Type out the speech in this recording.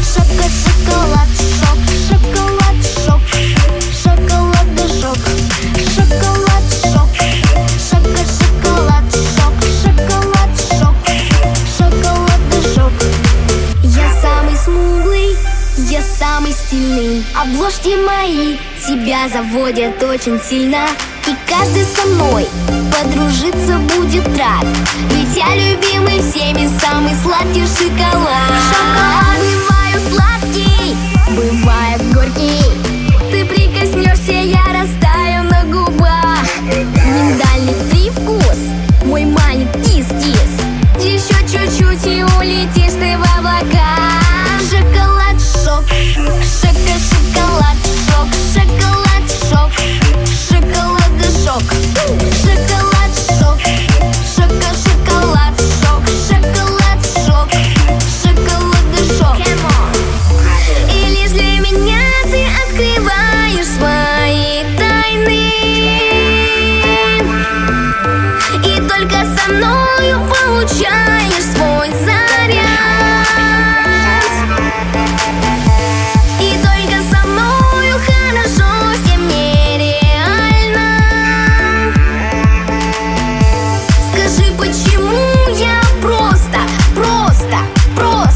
Шоколад, шок, шоколад, шок, шоколад, шок, шоколад, шок, шоколад, шок, шоколад, шок. Я самый смуглый, я самый стильный. Обложки мои тебя заводят очень сильно. И каждый со мной подружиться будет рад. Ведь я любимый всеми самый сладкий шоколад. Шоколад бывает сладкий, бывает горький. Ты прикоснешься, я растаю на губах. Миндальный привкус мой манит кис-кис. Еще чуть-чуть и улетишь ты в облака. Шоколад, шок, шоколад, шок, шоколад, шок, шоколад, шок, шоколад, шок, шоколад, шок, шоколад, шок, шоколад, шок. И лишь для меня ты открываешь свои тайны. И только со мною получаешь свой заряд. И только со мною хорошо, всем нереально. Скажи, почему я просто